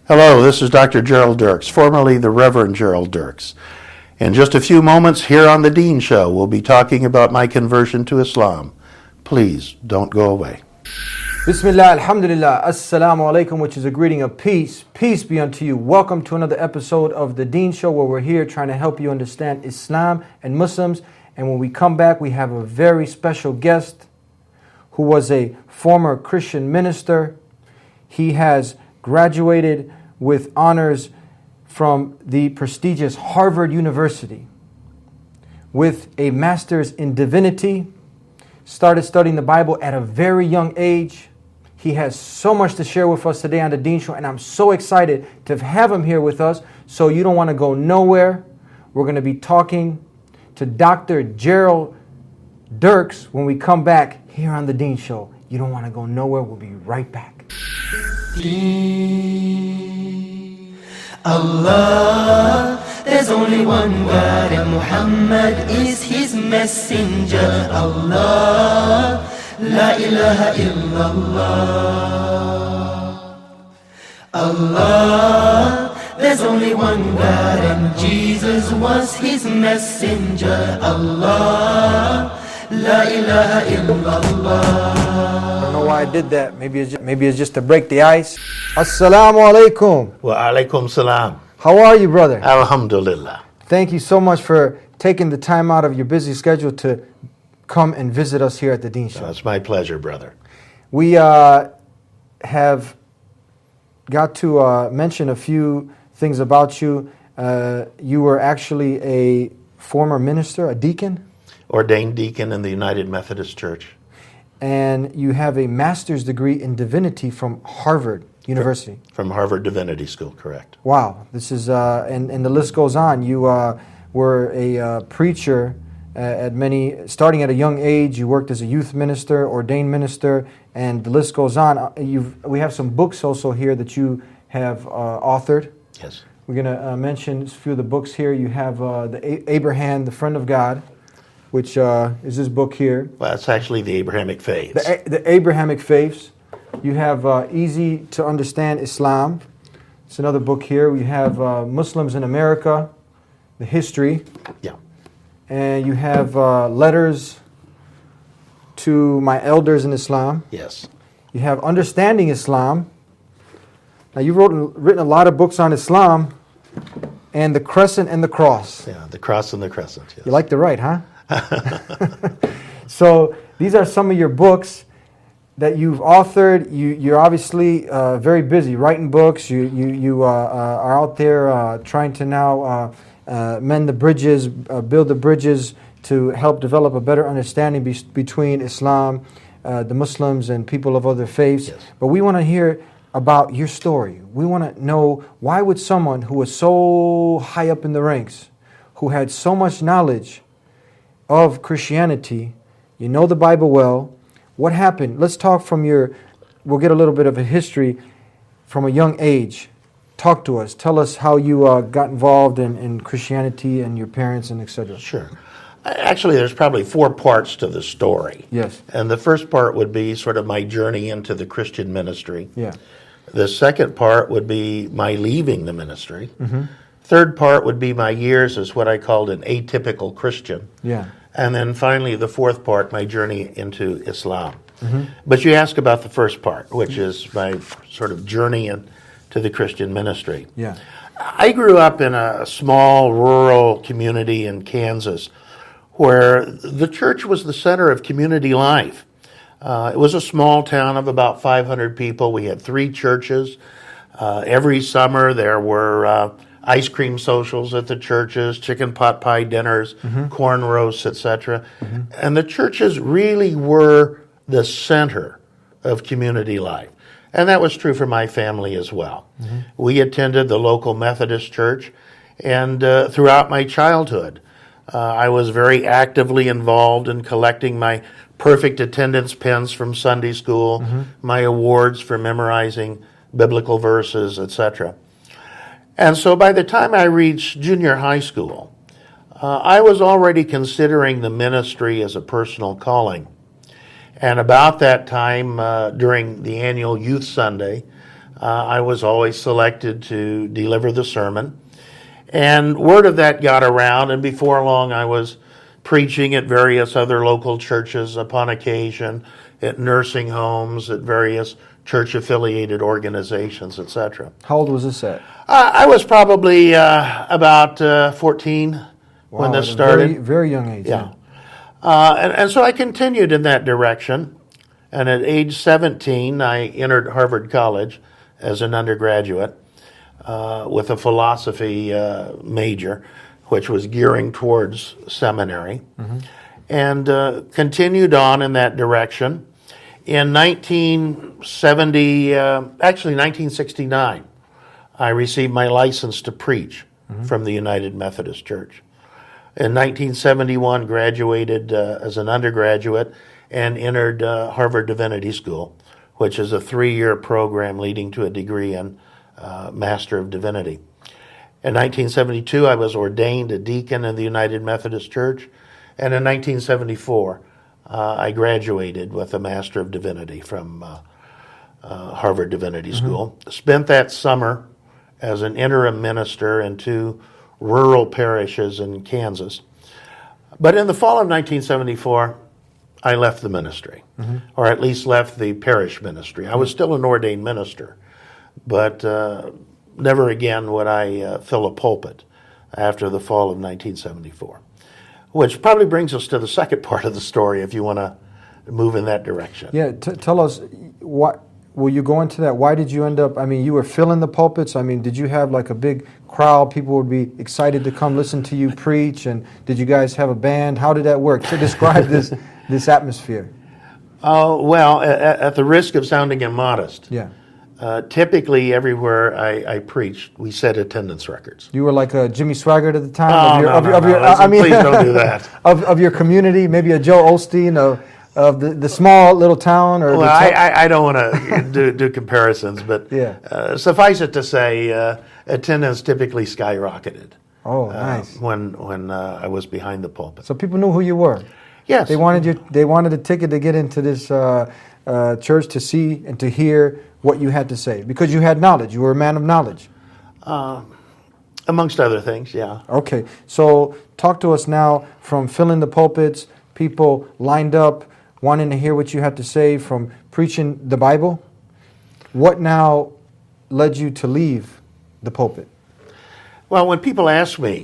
Hello, this is Dr. Gerald Dirks, formerly the Reverend Gerald Dirks. In just a few moments here on The Dean Show, we'll be talking about my conversion to Islam. Please don't go away. Bismillah, alhamdulillah, assalamu alaikum, which is a greeting of peace. Peace be unto you. Welcome to another episode of The Dean Show, where we're here trying to help you understand Islam and Muslims. And when we come back, we have a very special guest who was a former Christian minister. He has graduated with honors from the prestigious Harvard University with a master's in divinity. Started studying the Bible at a very young age. He has so much to share with us today on The Dean Show, and I'm so excited to have him here with us. So you don't want to go nowhere. We're going to be talking to Dr. Gerald Dirks when we come back here on The Dean Show. You don't want to go nowhere. We'll be right back. Allah, there's only one God and Muhammad is his messenger. Allah, la ilaha illallah. Allah, there's only one God and Jesus was his messenger. Allah, la ilaha illallah. I don't know why I did that. Maybe it's just to break the ice. Assalamu alaikum. Wa alaikum salam. How are you, brother? Alhamdulillah. Thank you so much for taking the time out of your busy schedule to come and visit us here at the Dean Show. It's my pleasure, brother. We have got to mention a few things about you. You were actually a former minister, a deacon. Ordained deacon in the United Methodist Church. And you have a master's degree in divinity from Harvard University. From Harvard Divinity School, correct. Wow. This is, and the list goes on. You were a preacher starting at a young age. You worked as a youth minister, ordained minister, and the list goes on. We have some books also here that you have authored. Yes. We're going to mention a few of the books here. You have the Abraham, the Friend of God, which is this book here. Well, it's actually the Abrahamic Faiths. The Abrahamic Faiths. You have Easy to Understand Islam. It's another book here. We have Muslims in America, the history. Yeah. And you have Letters to My Elders in Islam. Yes. You have Understanding Islam. Now, you've written a lot of books on Islam and the Crescent and the Cross. Yeah, the Cross and the Crescent, yes. You like to write, huh? So these are some of your books that you've authored. You're obviously very busy writing books. You are out there trying to now mend the bridges, build the bridges to help develop a better understanding between Islam, the Muslims, and people of other faiths. Yes. But we want to hear about your story. We want to know, why would someone who was so high up in the ranks, who had so much knowledge of Christianity, you know the Bible well, what happened? Let's talk we'll get a little bit of a history from a young age. Talk to us. Tell us how you got involved in Christianity and your parents and etc. Sure. Actually, there's probably 4 parts to the story. Yes. And the first part would be sort of my journey into the Christian ministry. Yeah. The second part would be my leaving the ministry. Mm-hmm. Third part would be my years as what I called an atypical Christian. Yeah. And then finally, the fourth part, my journey into Islam. Mm-hmm. But you ask about the first part, which is my sort of journey into the Christian ministry. Yeah. I grew up in a small rural community in Kansas where the church was the center of community life. It was a small town of about 500 people. We had 3 churches. Every summer there were ice cream socials at the churches, chicken pot pie dinners, corn roasts, etc. And the churches really were the center of community life. And that was true for my family as well. We attended the local Methodist church, and throughout my childhood, I was very actively involved in collecting my perfect attendance pins from Sunday school, my awards for memorizing biblical verses, etc. And so by the time I reached junior high school, I was already considering the ministry as a personal calling. And about that time, during the annual Youth Sunday, I was always selected to deliver the sermon. And word of that got around, and before long I was preaching at various other local churches upon occasion, at nursing homes, at various church-affiliated organizations, etc. How old was this at? I was probably about 14 when this at a started. Very, very young age. Yeah. And so I continued in that direction. And at age 17, I entered Harvard College as an undergraduate with a philosophy major, which was gearing towards seminary, and continued on in that direction. In 1969, I received my license to preach from the United Methodist Church. In 1971, graduated as an undergraduate and entered Harvard Divinity School, which is a 3-year program leading to a degree in Master of Divinity. In 1972, I was ordained a deacon in the United Methodist Church, and in 1974, I graduated with a Master of Divinity from Harvard Divinity School. Spent that summer as an interim minister in 2 rural parishes in Kansas. But in the fall of 1974, I left the ministry, or at least left the parish ministry. I was still an ordained minister, but never again would I fill a pulpit after the fall of 1974. Which probably brings us to the second part of the story, if you want to move in that direction. Yeah, tell us, what will you go into that? Why did you end up, I mean, you were filling the pulpits. I mean, did you have like a big crowd? People would be excited to come listen to you preach. And did you guys have a band? How did that work? So describe this atmosphere. Well, at the risk of sounding immodest, Yeah. Typically everywhere I preached, we set attendance records. You were like a Jimmy Swaggart at the time? Please don't do that. Of your community, maybe a Joe Osteen of the small little town? Or well, I don't want to do comparisons, but yeah. Suffice it to say, attendance typically skyrocketed. Oh, nice. When I was behind the pulpit. So people knew who you were. Yes. They wanted a ticket to get into this church to see and to hear what you had to say, because you had knowledge. You were a man of knowledge. Amongst other things, yeah. Okay, so talk to us now from filling the pulpits, people lined up, wanting to hear what you had to say, from preaching the Bible. What now led you to leave the pulpit? Well, when people ask me,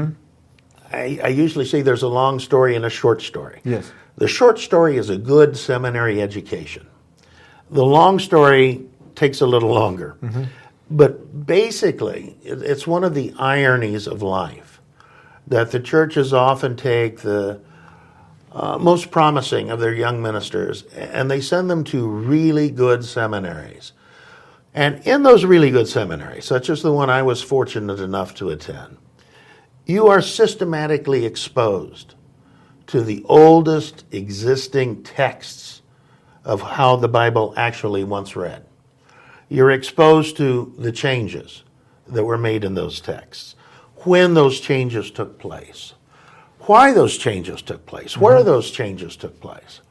I usually say there's a long story and a short story. Yes. The short story is a good seminary education. The long story takes a little longer. But basically, it's one of the ironies of life that the churches often take the most promising of their young ministers and they send them to really good seminaries. And in those really good seminaries, such as the one I was fortunate enough to attend, you are systematically exposed to the oldest existing texts of how the Bible actually once read. You're exposed to the changes that were made in those texts, when those changes took place, why those changes took place, where those changes took place.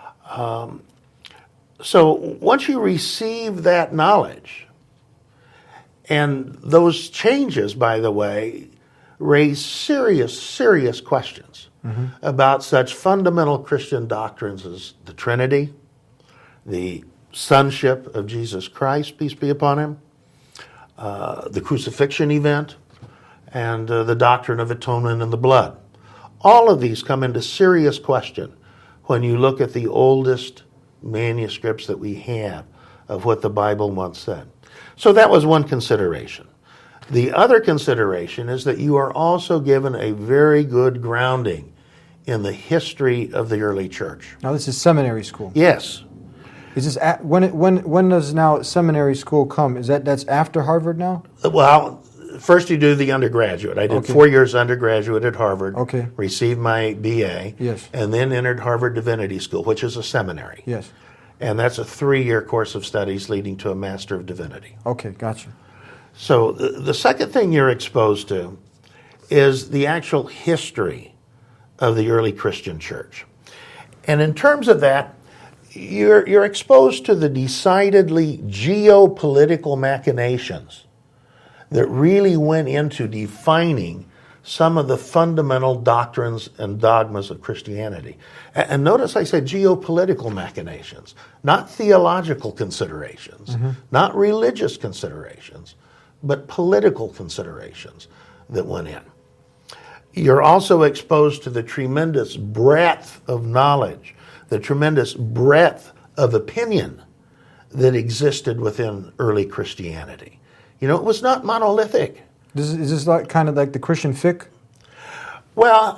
So once you receive that knowledge, and those changes, by the way, raise serious questions about such fundamental Christian doctrines as the Trinity, the sonship of Jesus Christ, peace be upon him, the crucifixion event, and the doctrine of atonement in the blood. All of these come into serious question when you look at the oldest manuscripts that we have of what the Bible once said. So that was one consideration. The other consideration is that you are also given a very good grounding in the history of the early church. Now this is seminary school. Yes. Is this when does now seminary school come? That's after Harvard now? Well, first you do the undergraduate. I did 4 years undergraduate at Harvard. Okay. Received my BA. Yes. And then entered Harvard Divinity School, which is a seminary. Yes. And that's a 3-year course of studies leading to a Master of Divinity. Okay, gotcha. So the second thing you're exposed to is the actual history of the early Christian church. And in terms of that, you're exposed to the decidedly geopolitical machinations that really went into defining some of the fundamental doctrines and dogmas of Christianity. And notice I said geopolitical machinations, not theological considerations, not religious considerations, but political considerations that went in. You're also exposed to the tremendous breadth of knowledge, the tremendous breadth of opinion that existed within early Christianity. You know, it was not monolithic. Is this like kind of like the Christian fiqh? Well,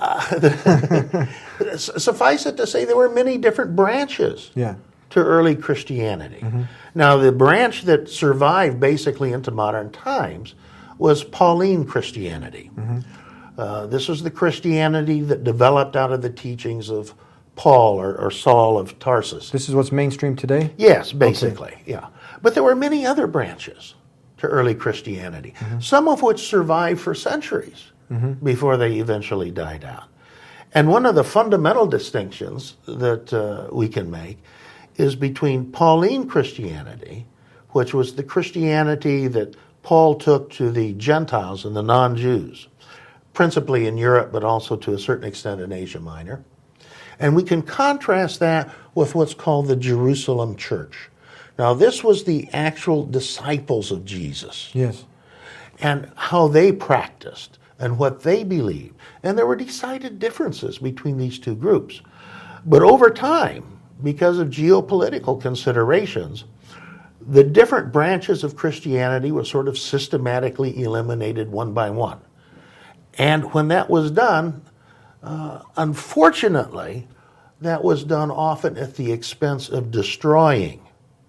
suffice it to say there were many different branches Yeah. to early Christianity. Now, the branch that survived basically into modern times was Pauline Christianity. This was the Christianity that developed out of the teachings of Paul or Saul of Tarsus. This is what's mainstream today? Yes, basically, yeah. But there were many other branches to early Christianity, some of which survived for centuries before they eventually died out. And one of the fundamental distinctions that we can make is between Pauline Christianity, which was the Christianity that Paul took to the Gentiles and the non-Jews, principally in Europe, but also to a certain extent in Asia Minor. And we can contrast that with what's called the Jerusalem Church. Now, this was the actual disciples of Jesus. Yes. And how they practiced and what they believed. And there were decided differences between these two groups. But over time, because of geopolitical considerations, the different branches of Christianity were sort of systematically eliminated one by one. And when that was done, unfortunately, that was done often at the expense of destroying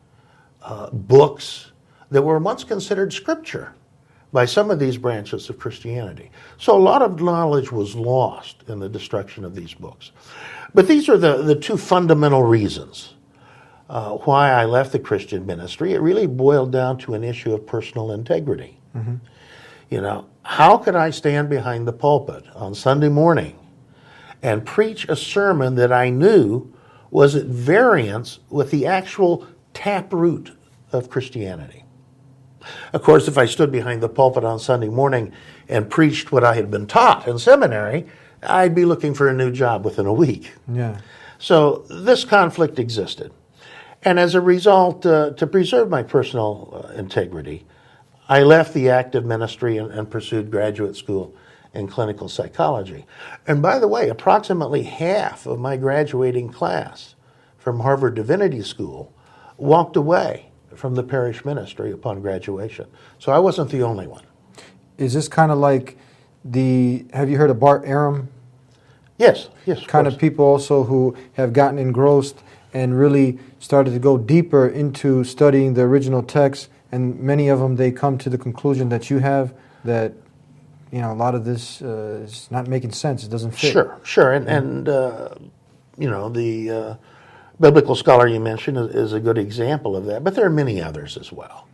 books that were once considered scripture by some of these branches of Christianity. So a lot of knowledge was lost in the destruction of these books. But these are the two fundamental reasons why I left the Christian ministry. It really boiled down to an issue of personal integrity. You know, how could I stand behind the pulpit on Sunday morning and preach a sermon that I knew was at variance with the actual taproot of Christianity? Of course, if I stood behind the pulpit on Sunday morning and preached what I had been taught in seminary, I'd be looking for a new job within a week. Yeah. So this conflict existed. And as a result, to preserve my personal integrity, I left the active ministry and pursued graduate school in clinical psychology. And by the way, approximately half of my graduating class from Harvard Divinity School walked away from the parish ministry upon graduation. So I wasn't the only one. Is this kind of like have you heard of Bart Ehrman? Yes. Kind of people also who have gotten engrossed and really started to go deeper into studying the original text, and many of them, they come to the conclusion that you have, that, you know, a lot of this is not making sense. It doesn't fit. Sure. And you know, the biblical scholar you mentioned is a good example of that, but there are many others as well.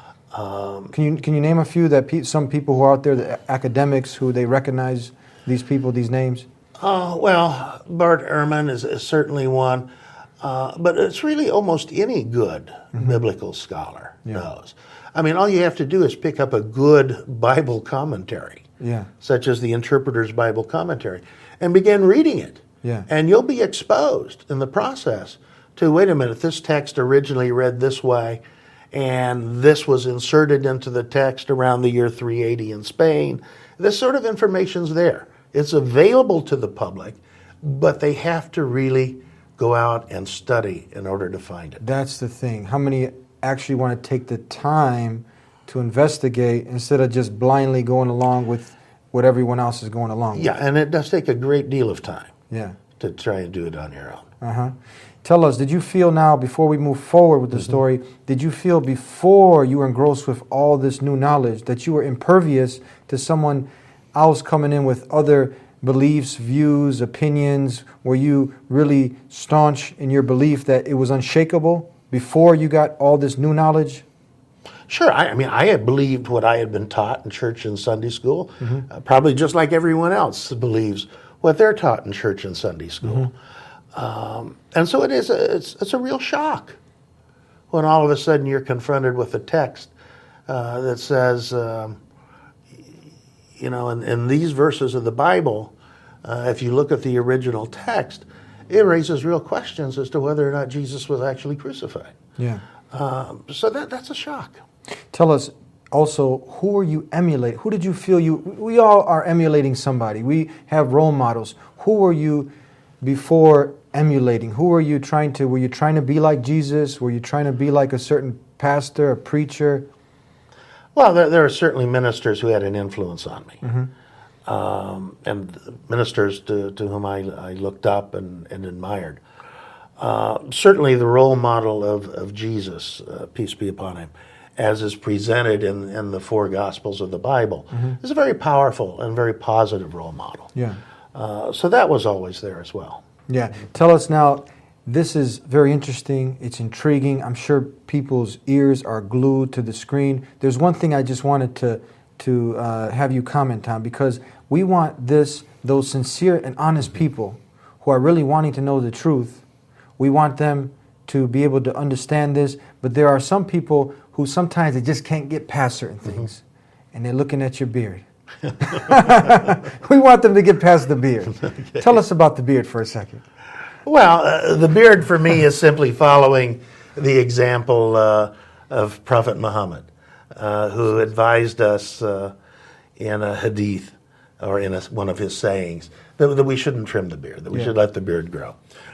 Can you name a few that some people who are out there, the academics, who they recognize these people, these names? Well, Bart Ehrman is certainly one, but it's really almost any good biblical scholar knows. I mean, all you have to do is pick up a good Bible commentary, such as the Interpreter's Bible Commentary, and begin reading it. And you'll be exposed in the process to, wait a minute, this text originally read this way, and this was inserted into the text around the year 380 in Spain. This sort of information's there. It's available to the public, but they have to really go out and study in order to find it. That's the thing. How many actually want to take the time to investigate instead of just blindly going along with what everyone else is going along with? Yeah, and it does take a great deal of time. Yeah. To try and do it on your own. Tell us, did you feel now, before we move forward with the story, did you feel before you were engrossed with all this new knowledge that you were impervious to someone else coming in with other beliefs, views, opinions? Were you really staunch in your belief that it was unshakable before you got all this new knowledge? Sure. I mean, I had believed what I had been taught in church and Sunday school, probably just like everyone else believes what they're taught in church and Sunday school. And so it's a real shock when all of a sudden you're confronted with a text that says, in these verses of the Bible, if you look at the original text, it raises real questions as to whether or not Jesus was actually crucified. Yeah. So that's a shock. Tell us also, who are you emulating? Who did you feel we all are emulating somebody. We have role models. Who were you before emulating? Were you trying to be like Jesus? Were you trying to be like a certain pastor, a preacher? Well, there are certainly ministers who had an influence on me. And ministers to whom I looked up and admired. Certainly the role model of Jesus, peace be upon him, as is presented in the four Gospels of the Bible, is a very powerful and very positive role model. Yeah. So that was always there as well. Yeah. Tell us now, this is very interesting. It's intriguing. I'm sure people's ears are glued to the screen. There's one thing I just wanted to have you comment on, because we want those sincere and honest people who are really wanting to know the truth. We want them to be able to understand this, but there are some people who sometimes they just can't get past certain things, and they're looking at your beard. We want them to get past the beard. Okay. Tell us about the beard for a second. Well, the beard for me is simply following the example of Prophet Muhammad, who advised us in a hadith or in one of his sayings that we shouldn't trim the beard, that we should let the beard grow.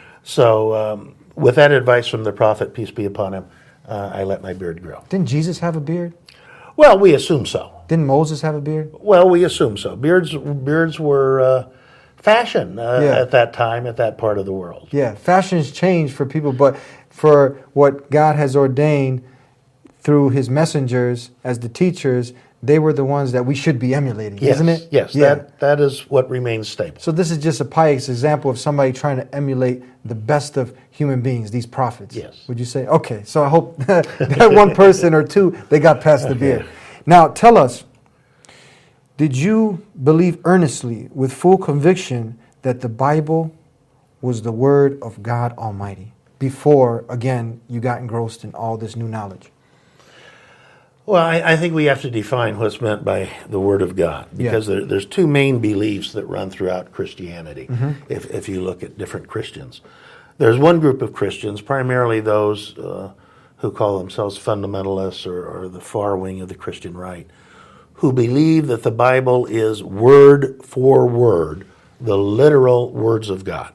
So with that advice from the Prophet, peace be upon him, I let my beard grow. Didn't Jesus have a beard? Well, we assume so. Didn't Moses have a beard? Well, we assume so. Beards were fashion at that time, at that part of the world. Yeah, fashions change for people, but for what God has ordained through his messengers as the teachers, they were the ones that we should be emulating, isn't it? Yes, yeah. That is what remains stable. So this is just a pious example of somebody trying to emulate the best of human beings, these prophets. Yes. Would you say? Okay, so I hope that one person or two, they got past the beard. Now, tell us, did you believe earnestly, with full conviction, that the Bible was the Word of God Almighty before, again, you got engrossed in all this new knowledge? Well, I think we have to define what's meant by the Word of God, because there's two main beliefs that run throughout Christianity, if you look at different Christians. There's one group of Christians, primarily those who call themselves fundamentalists or the far wing of the Christian right, who believe that the Bible is word for word, the literal words of God.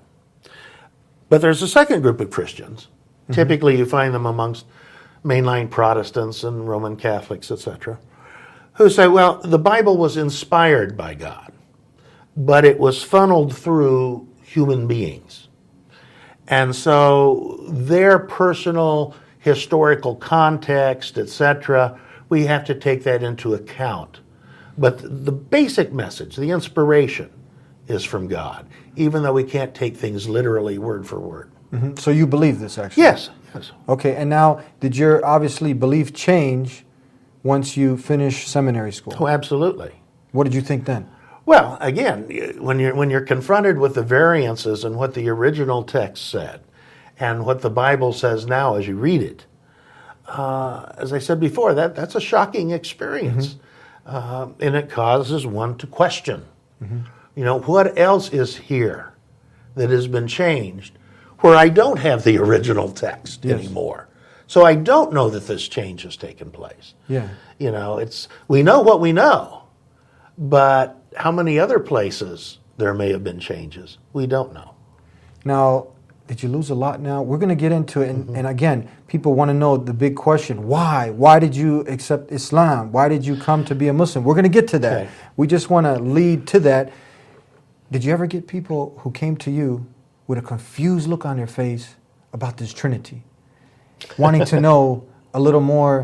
But there's a second group of Christians. Typically you find them amongst mainline Protestants and Roman Catholics, etc., who say, well, the Bible was inspired by God, but it was funneled through human beings. And so their personal historical context, etc., we have to take that into account. But the basic message, the inspiration, is from God, even though we can't take things literally word for word. So you believe this, actually? Yes. Okay, and now, did your, obviously, belief change once you finished seminary school? Oh, absolutely. What did you think then? Well, again, when you're confronted with the variances in what the original text said and what the Bible says now as you read it, as I said before, that's a shocking experience. And it causes one to question. What else is here that has been changed where I don't have the original text anymore? So I don't know that this change has taken place. Yeah. We know what we know, but how many other places there may have been changes, we don't know. Now, did you lose a lot now? We're going to get into it. And again, people want to know the big question. Why? Why did you accept Islam? Why did you come to be a Muslim? We're going to get to that. Okay. We just want to lead to that. Did you ever get people who came to you with a confused look on their face about this Trinity, wanting to know a little more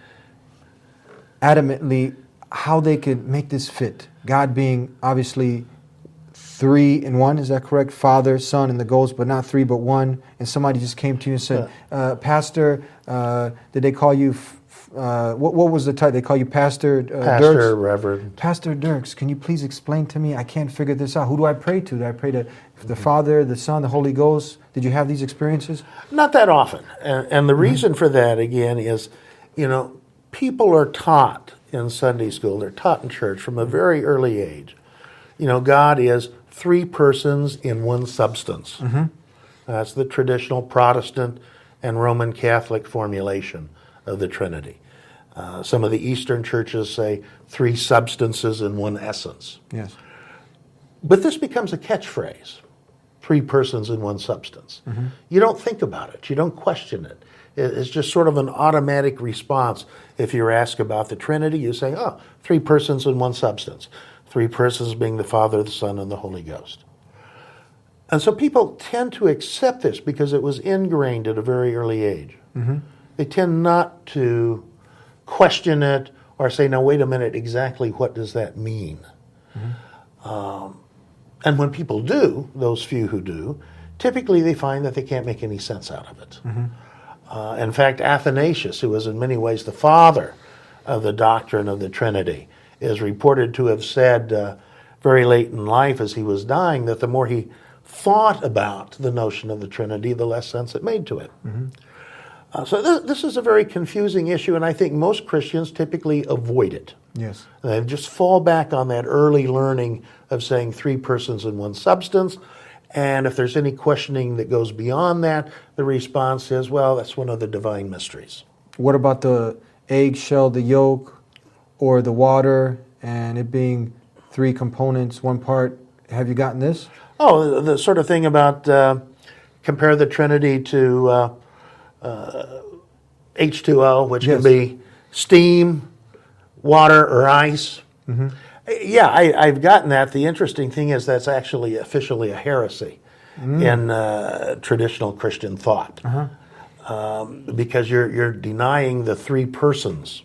adamantly how they could make this fit? God being obviously 3 in 1, is that correct? Father, Son, and the Ghost, but not 3 but 1. And somebody just came to you and said, Pastor, did they call you what was the title? They call you Pastor Pastor, Dirks? Reverend. Pastor Dirks, can you please explain to me? I can't figure this out. Who do I pray to? Do I pray to the Father, the Son, the Holy Ghost? Did you have these experiences? Not that often. And the reason for that, again, is, people are taught in Sunday school, they're taught in church from a very early age. God is three persons in one substance. That's the traditional Protestant and Roman Catholic formulation of the Trinity. Some of the Eastern churches say three substances in one essence. Yes. But this becomes a catchphrase, three persons in one substance. You don't think about it. You don't question it. It's just sort of an automatic response. If you're asked about the Trinity, you say, three persons in one substance. Three persons being the Father, the Son, and the Holy Ghost. And so people tend to accept this because it was ingrained at a very early age. They tend not to question it or say, no, wait a minute, exactly what does that mean? And when people do, those few who do, typically they find that they can't make any sense out of it. In fact, Athanasius, who was in many ways the father of the doctrine of the Trinity, is reported to have said very late in life as he was dying that the more he thought about the notion of the Trinity, the less sense it made to him. So this is a very confusing issue, and I think most Christians typically avoid it. Yes. They just fall back on that early learning of saying three persons in one substance, and if there's any questioning that goes beyond that, the response is, well, that's one of the divine mysteries. What about the eggshell, the yolk, or the water, and it being three components, one part? Have you gotten this? Oh, the sort of thing about compare the Trinity to H2O, which Yes. can be steam, water, or ice. Yeah, I've gotten that. The interesting thing is that's actually officially a heresy in traditional Christian thought, because you're denying the three persons.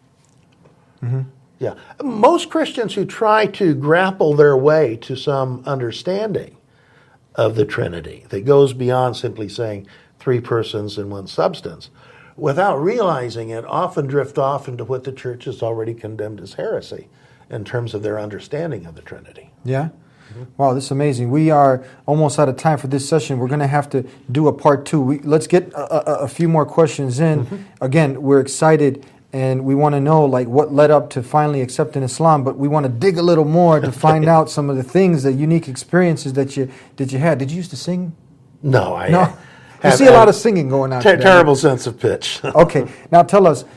Yeah, most Christians who try to grapple their way to some understanding of the Trinity that goes beyond simply saying three persons in one substance, without realizing it, often drift off into what the church has already condemned as heresy in terms of their understanding of the Trinity. Yeah? Wow, this is amazing. We are almost out of time for this session. We're going to have to do a part two. Let's get a few more questions in. Again, we're excited and we want to know what led up to finally accepting Islam, but we want to dig a little more to find out some of the things, the unique experiences that you had. Did you used to sing? No, No. You see a lot of singing going on today. Terrible sense of pitch. Okay, now tell us,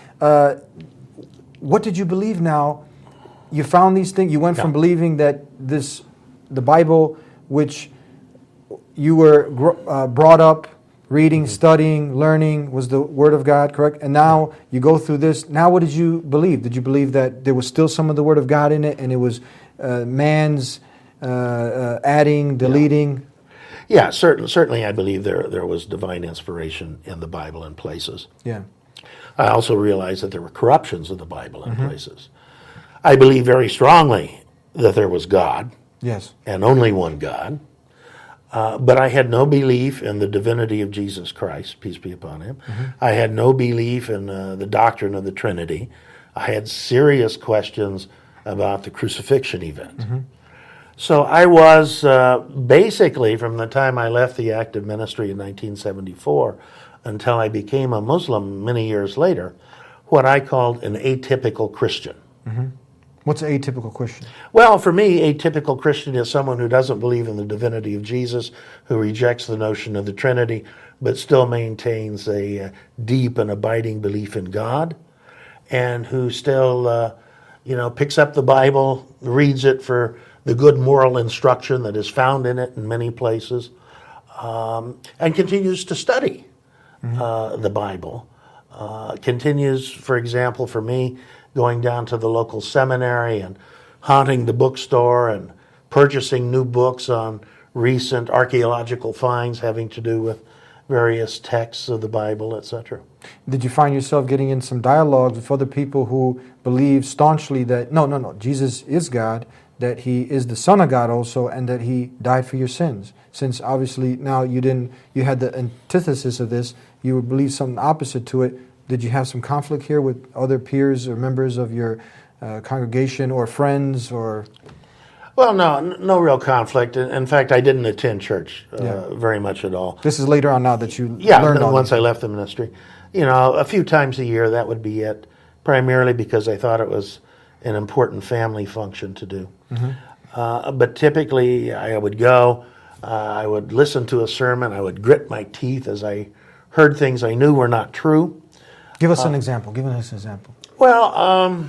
what did you believe now? You found these things, you went from believing that the Bible, which you were brought up reading, studying, learning, was the Word of God, correct? And now you go through this. Now what did you believe? Did you believe that there was still some of the Word of God in it and it was man's adding, deleting? Yeah, certainly I believe there was divine inspiration in the Bible in places. Yeah. I also realized that there were corruptions of the Bible in places. I believe very strongly that there was God. Yes. And only one God. But I had no belief in the divinity of Jesus Christ, peace be upon him. I had no belief in the doctrine of the Trinity. I had serious questions about the crucifixion event. So I was basically, from the time I left the active ministry in 1974 until I became a Muslim many years later, what I called an atypical Christian. What's an atypical Christian? Well, for me, a typical Christian is someone who doesn't believe in the divinity of Jesus, who rejects the notion of the Trinity, but still maintains a deep and abiding belief in God, and who still, picks up the Bible, reads it for the good moral instruction that is found in it in many places, and continues to study the Bible. Continues, for example, for me, going down to the local seminary and haunting the bookstore and purchasing new books on recent archaeological finds having to do with various texts of the Bible, etc. Did you find yourself getting in some dialogues with other people who believe staunchly that, no, Jesus is God, that he is the Son of God also, and that he died for your sins? Since obviously now you had the antithesis of this, you would believe something opposite to it. Did you have some conflict here with other peers or members of your congregation or friends or? Well, no real conflict. In fact, I didn't attend church Yeah. very much at all. This is later on now that you Yeah, learned all once this. I left the ministry. A few times a year, that would be it, primarily because I thought it was an important family function to do. But typically, I would go, I would listen to a sermon, I would grit my teeth as I heard things I knew were not true. Give us an example. Give us an example. Well,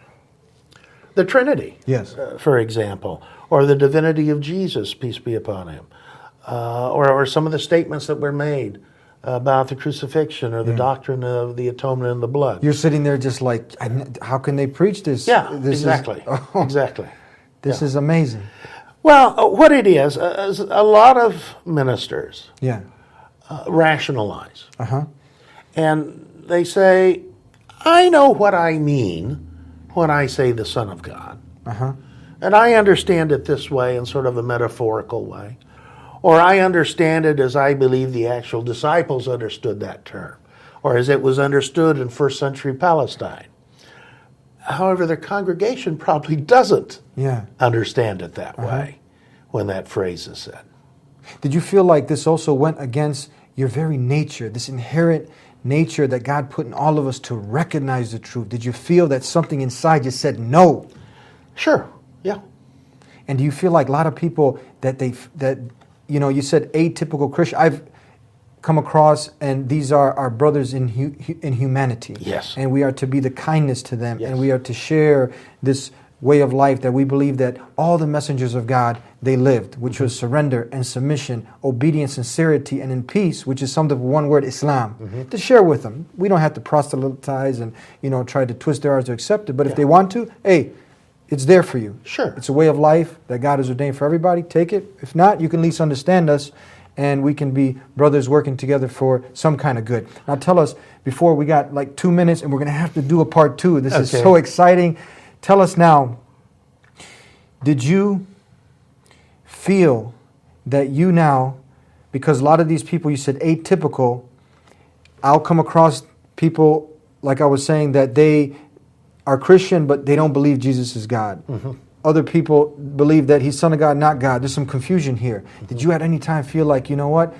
the Trinity, Yes. for example, or the divinity of Jesus, peace be upon him, or some of the statements that were made about the crucifixion or the doctrine of the atonement in the blood. You're sitting there just like, how can they preach this? Yeah, This exactly. Exactly. This is amazing. Well, what it is a lot of ministers Yeah. rationalize. Uh-huh. And they say, I know what I mean when I say the Son of God. Uh-huh. And I understand it this way in sort of a metaphorical way. Or I understand it as I believe the actual disciples understood that term, or as it was understood in first century Palestine. However, the congregation probably doesn't Yeah. understand it that way when that phrase is said. Did you feel like this also went against your very nature, this inherent nature that God put in all of us to recognize the truth? Did you feel that something inside you said no? Sure, yeah. And do you feel like a lot of people that you said atypical Christian, I've come across, and these are our brothers in humanity. Yes. And we are to be the kindness to them, Yes. and we are to share this way of life that we believe that all the messengers of God, they lived, which was surrender and submission, obedience, sincerity, and in peace, which is summed up in one word, Islam, to share with them. We don't have to proselytize and, try to twist their arms to accept it, but if they want to, hey, it's there for you. Sure. It's a way of life that God has ordained for everybody. Take it. If not, you can at least understand us, and we can be brothers working together for some kind of good. Now tell us, before we got like 2 minutes, and we're going to have to do a part 2. This is so exciting. Tell us now, did you feel that you now, because a lot of these people, you said atypical, I'll come across people, like I was saying, that they are Christian, but they don't believe Jesus is God. Other people believe that he's Son of God, not God. There's some confusion here. Did you at any time feel like, you know what,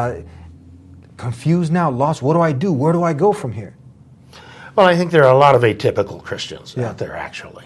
confused now, lost? What do I do? Where do I go from here? Well, I think there are a lot of atypical Christians out there, actually.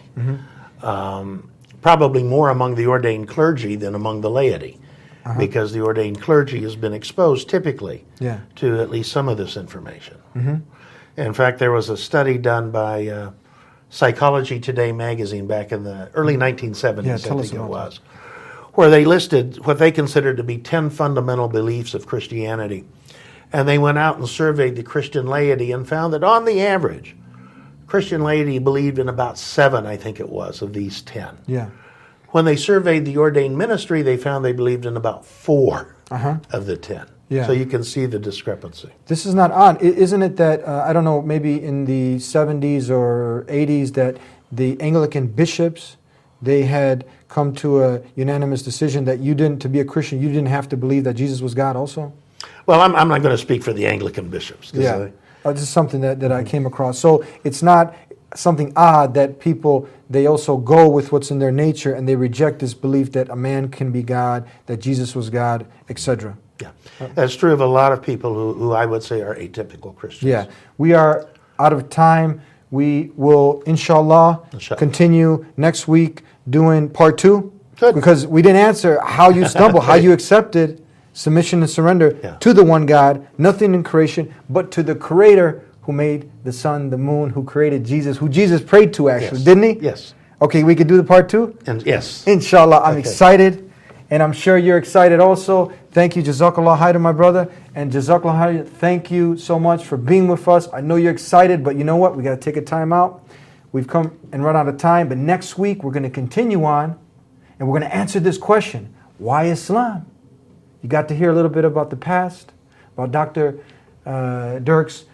Probably more among the ordained clergy than among the laity, because the ordained clergy has been exposed typically to at least some of this information. In fact, there was a study done by Psychology Today magazine back in the early 1970s, I think it was, where they listed what they considered to be 10 fundamental beliefs of Christianity. And they went out and surveyed the Christian laity and found that on the average, Christian laity believed in about 7, I think it was, of these 10. Yeah. When they surveyed the ordained ministry, they found they believed in about 4 of the 10. Yeah. So you can see the discrepancy. This is not odd. Isn't it that, I don't know, maybe in the 70s or 80s that the Anglican bishops, they had come to a unanimous decision that to be a Christian, you didn't have to believe that Jesus was God also? Well, I'm not going to speak for the Anglican bishops. Yeah. This is something that I came across. So it's not something odd that people, they also go with what's in their nature and they reject this belief that a man can be God, that Jesus was God, etc. Yeah, that's true of a lot of people who I would say are atypical Christians. Yeah, we are out of time. We will, inshallah, continue next week doing part 2. Good. Because we didn't answer how you stumbled, how you accepted submission and surrender to the one God, nothing in creation, but to the Creator who made the sun, the moon, who created Jesus, who Jesus prayed to actually, didn't he? Yes. Okay, we could do the part 2? And yes. Inshallah, I'm excited, and I'm sure you're excited also. Thank you, Jazakallah Khairan, my brother, and Jazakallah Khairan, thank you so much for being with us. I know you're excited, but you know what? We got to take a time out. We've come and run out of time, but next week we're going to continue on, and we're going to answer this question: why Islam? You got to hear a little bit about the past, about Dr. Dirks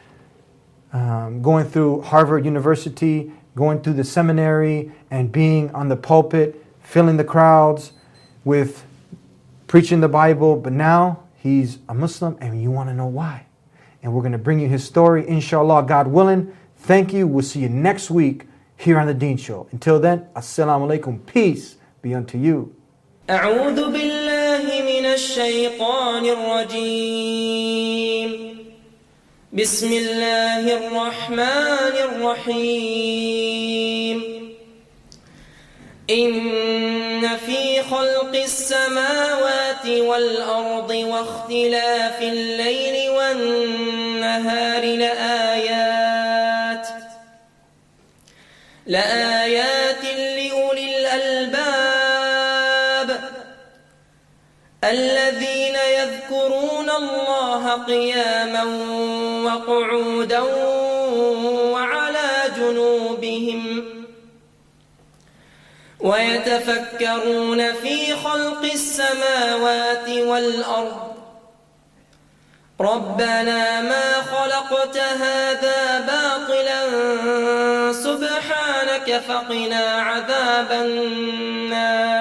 going through Harvard University, going through the seminary, and being on the pulpit, filling the crowds with preaching the Bible. But now he's a Muslim, and you want to know why. and we're going to bring you his story, inshallah, God willing. Thank you. We'll see you next week here on The Deen Show. Until then, assalamu alaikum. Peace be unto you. أعوذ بالله من الشيطان الرجيم بسم الله الرحمن الرحيم إن في خلق السماوات والأرض واختلاف الليل والنهار لآيات لأولي الألباب الذين يذكرون الله قياما وقعودا وعلى جنوبهم ويتفكرون في خلق السماوات والأرض ربنا ما خلقت هذا باطلا سبحانك فقنا عذاب النار